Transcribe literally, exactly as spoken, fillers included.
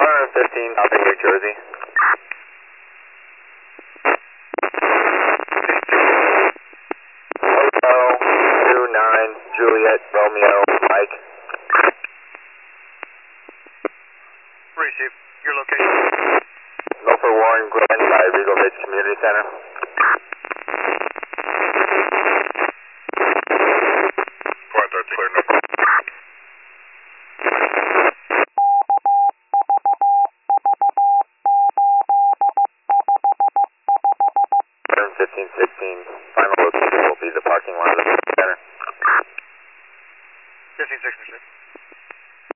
one fifteen, Topping New Jersey. Hotel two nine, Juliet, Romeo, Mike. Receive. Your location. Milford Warren Glen by Regal Ridge Community Center. Point that clear number. fifteen sixteen, final location will be the parking lot of the center. fifteen sixteen.